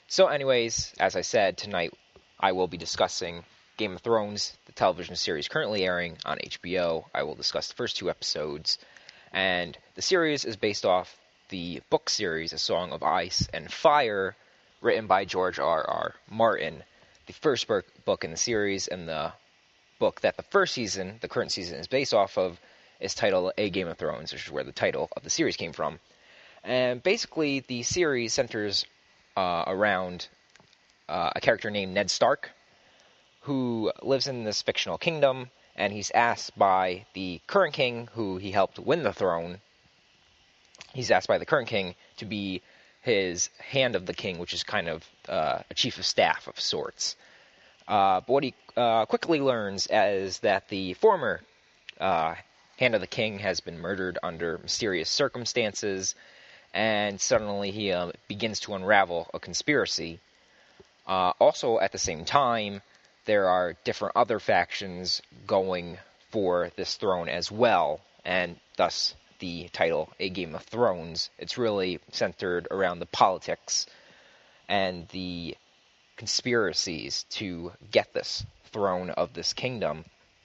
So anyways, as I said, tonight I will be discussing Game of Thrones, the television series currently airing on HBO. I will discuss the first 2 episodes, and the series is based off the book series A Song of Ice and Fire, written by George R.R. Martin. The first book in the series, and the book that the current season, is based off of, is titled A Game of Thrones, which is where the title of the series came from. And basically, the series centers around a character named Ned Stark, who lives in this fictional kingdom, and he's asked by the current king, who he helped win the throne. He's asked by the current king to be his Hand of the King, which is kind of a chief of staff of sorts. But what he quickly learns is that the former Hand of the King has been murdered under mysterious circumstances, and suddenly he begins to unravel a conspiracy. Also, at the same time, there are different other factions going for this throne as well, and thus the title, A Game of Thrones. It's really centered around the politics and the conspiracies to get this throne of this kingdom.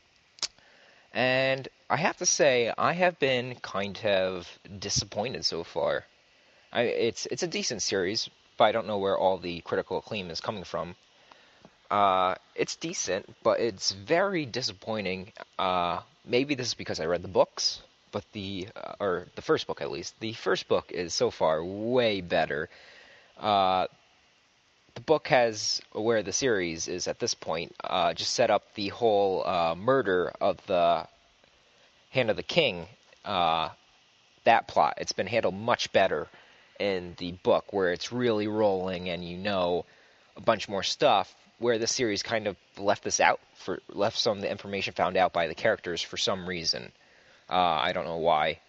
And I have to say, I have been kind of disappointed so far. It's a decent series, but I don't know where all the critical acclaim is coming from. It's decent, but it's very disappointing. Maybe this is because I read the books, but or the first book at least. The first book is so far way better. The book has, where the series is at this point, just set up the whole murder of the Hand of the King, that plot. It's been handled much better in the book, where it's really rolling and you know a bunch more stuff, where the series kind of left this out, left some of the information found out by the characters for some reason. I don't know why.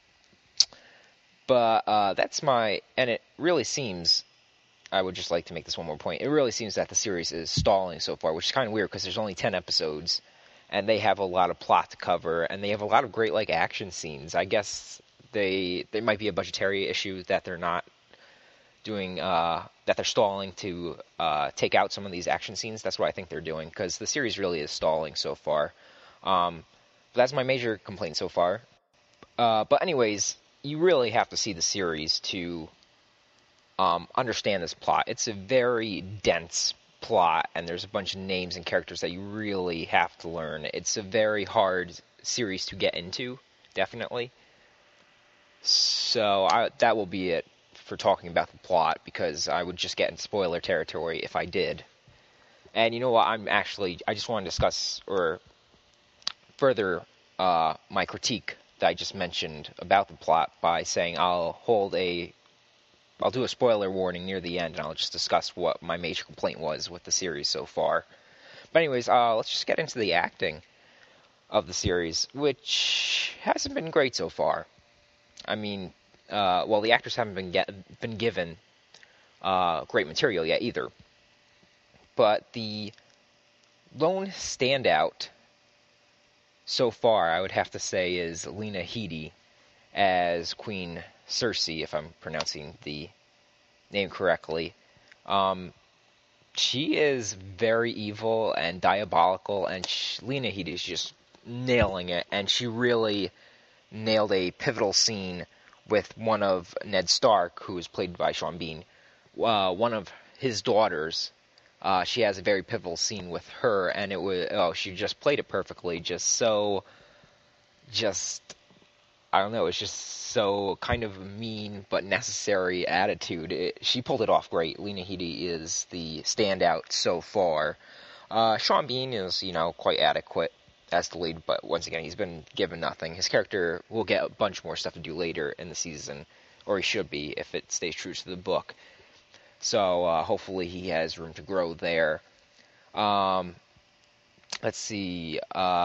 But and it really seems, I would just like to make this one more point, it really seems that the series is stalling so far, which is kind of weird because there's only 10 episodes, and they have a lot of plot to cover, and they have a lot of great action scenes. I guess there might be a budgetary issue that they're not doing, that they're stalling to take out some of these action scenes. That's what I think they're doing, because the series really is stalling so far. That's my major complaint so far. But anyways, you really have to see the series to understand this plot. It's a very dense plot, and there's a bunch of names and characters that you really have to learn. It's a very hard series to get into, definitely. So that will be it for talking about the plot, because I would just get in spoiler territory if I did. And you know what, I just want to discuss or further my critique that I just mentioned about the plot by saying I'll do a spoiler warning near the end, and I'll just discuss what my major complaint was with the series so far. But anyways, let's just get into the acting of the series, which hasn't been great so far. I mean, the actors haven't been given great material yet either. But the lone standout so far, I would have to say, is Lena Headey as Queen Cersei, if I'm pronouncing the name correctly. She is very evil and diabolical, and Lena Headey is just nailing it, and she really nailed a pivotal scene with one of Ned Stark, who is played by Sean Bean, one of his daughters. She has a very pivotal scene with her, and she just played it perfectly. I don't know, it's just so kind of mean but necessary attitude. She pulled it off great. Lena Headey is the standout so far. Sean Bean is, quite adequate as the lead, but once again, he's been given nothing. His character will get a bunch more stuff to do later in the season, or he should be if it stays true to the book. So hopefully he has room to grow there. Let's see.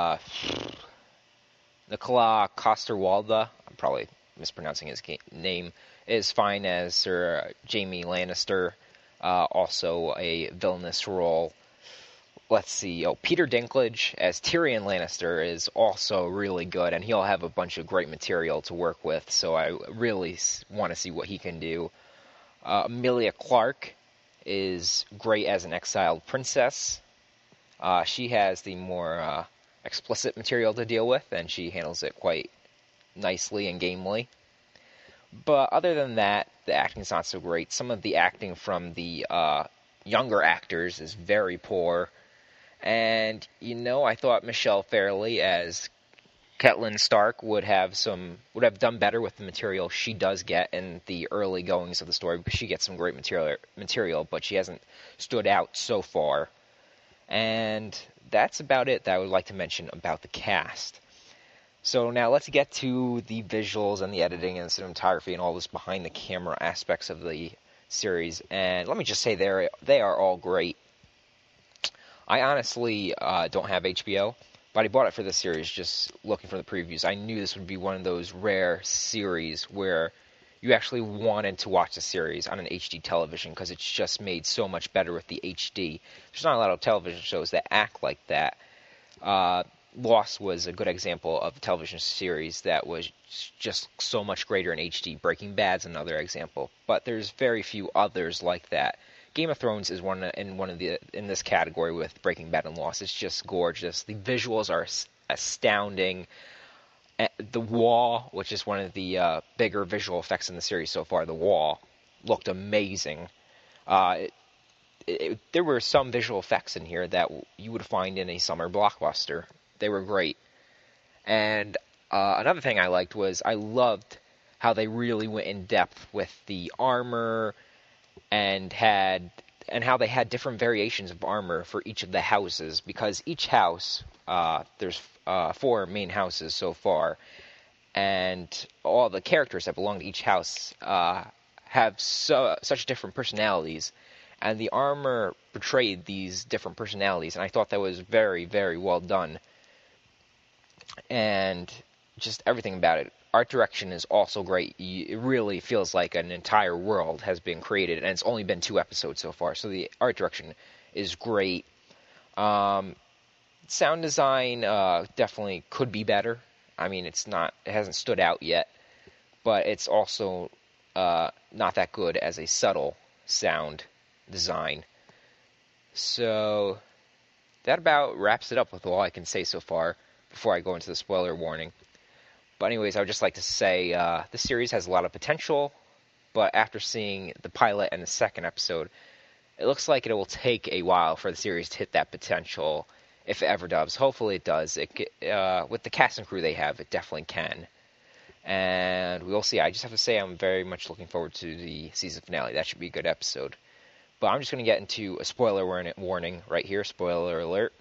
Nicola Coster-Waldau, I'm probably mispronouncing his name, is fine as Sir Jaime Lannister. Also a villainous role. Let's see. Peter Dinklage as Tyrion Lannister is also really good, and he'll have a bunch of great material to work with, so I really want to see what he can do. Emilia Clarke is great as an exiled princess. She has the more explicit material to deal with, and she handles it quite nicely and gamely. But other than that, the acting's not so great. Some of the acting from the younger actors is very poor. And, I thought Michelle Fairley as Catelyn Stark would have done better with the material she does get in the early goings of the story, because she gets some great material, but she hasn't stood out so far. And that's about it that I would like to mention about the cast. So now let's get to the visuals and the editing and cinematography and all this behind the camera aspects of the series. And let me just say they are all great. I honestly don't have HBO, but I bought it for this series just looking for the previews. I knew this would be one of those rare series where you actually wanted to watch the series on an HD television, because it's just made so much better with the HD. There's not a lot of television shows that act like that. Lost was a good example of a television series that was just so much greater in HD. Breaking Bad's another example, but there's very few others like that. Game of Thrones is in this category with Breaking Bad and Lost. It's just gorgeous. The visuals are astounding. The Wall, which is one of the bigger visual effects in the series so far, the Wall looked amazing. There were some visual effects in here that you would find in a summer blockbuster. They were great. And another thing I liked was I loved how they really went in depth with the armor and how they had different variations of armor for each of the houses, because each house, there's 4 main houses so far, and all the characters that belong to each house have such different personalities, and the armor portrayed these different personalities, and I thought that was very, very well done. And just everything about it. Art direction is also great. It really feels like an entire world has been created, and it's only been 2 episodes so far, so the art direction is great. Sound design definitely could be better. I mean, it hasn't stood out yet, but it's also not that good as a subtle sound design. So that about wraps it up with all I can say so far before I go into the spoiler warning. But anyways, I would just like to say the series has a lot of potential, but after seeing the pilot and the second episode, it looks like it will take a while for the series to hit that potential, if it ever does. Hopefully it does. With the cast and crew they have, it definitely can. And we'll see. I just have to say I'm very much looking forward to the season finale. That should be a good episode. But I'm just going to get into a spoiler warning right here. Spoiler alert.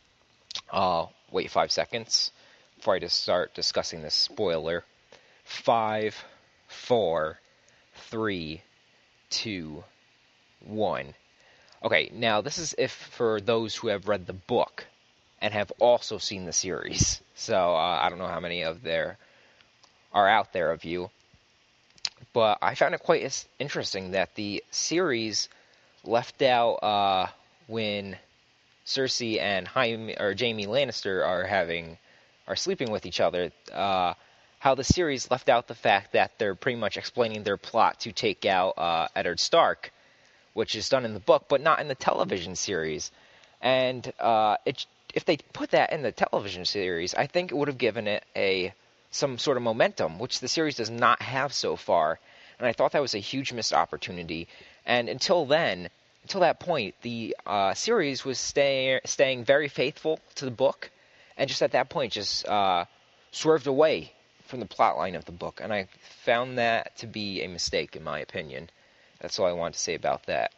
Wait 5 seconds before I just start discussing this spoiler. 5, 4, 3, 2, 1. Okay, now this is if for those who have read the book and have also seen the series. So I don't know how many of there are out there of you, but I found it quite interesting that the series left out when Cersei and Jaime Lannister are sleeping with each other. How the series left out the fact that they're pretty much explaining their plot to take out Eddard Stark, which is done in the book, but not in the television series. And if they put that in the television series, I think it would have given it some sort of momentum, which the series does not have so far. And I thought that was a huge missed opportunity. And until that point, the series was staying very faithful to the book, and just at that point just swerved away from the plot line of the book. And I found that to be a mistake, in my opinion. That's all I wanted to say about that.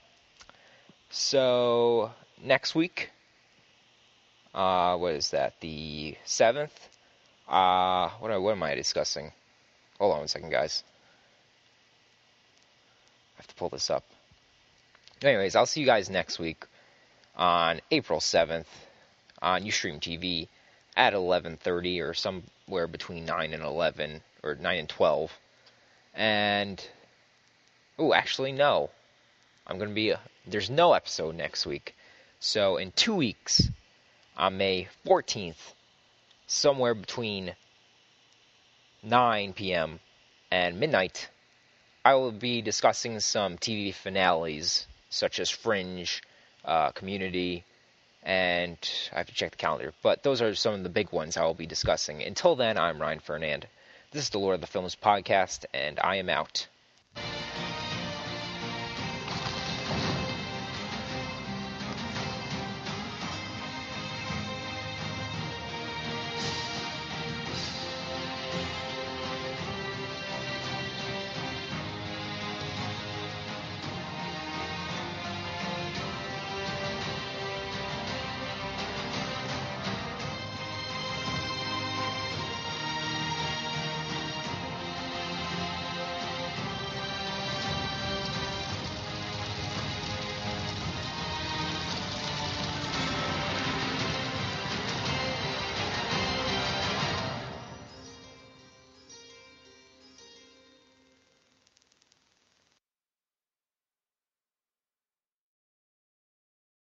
So, next week, what is that, the 7th? What am I discussing? Hold on one second, guys. I have to pull this up. Anyways, I'll see you guys next week on April 7th on Ustream TV at 11:30 or somewhere between 9 and 11 or 9 and 12. And actually no. There's no episode next week. So in 2 weeks on May 14th, somewhere between 9 p.m. and midnight, I will be discussing some TV finales such as Fringe, Community, and I have to check the calendar. But those are some of the big ones I will be discussing. Until then, I'm Ryan Fernand. This is the Lord of the Films podcast, and I am out.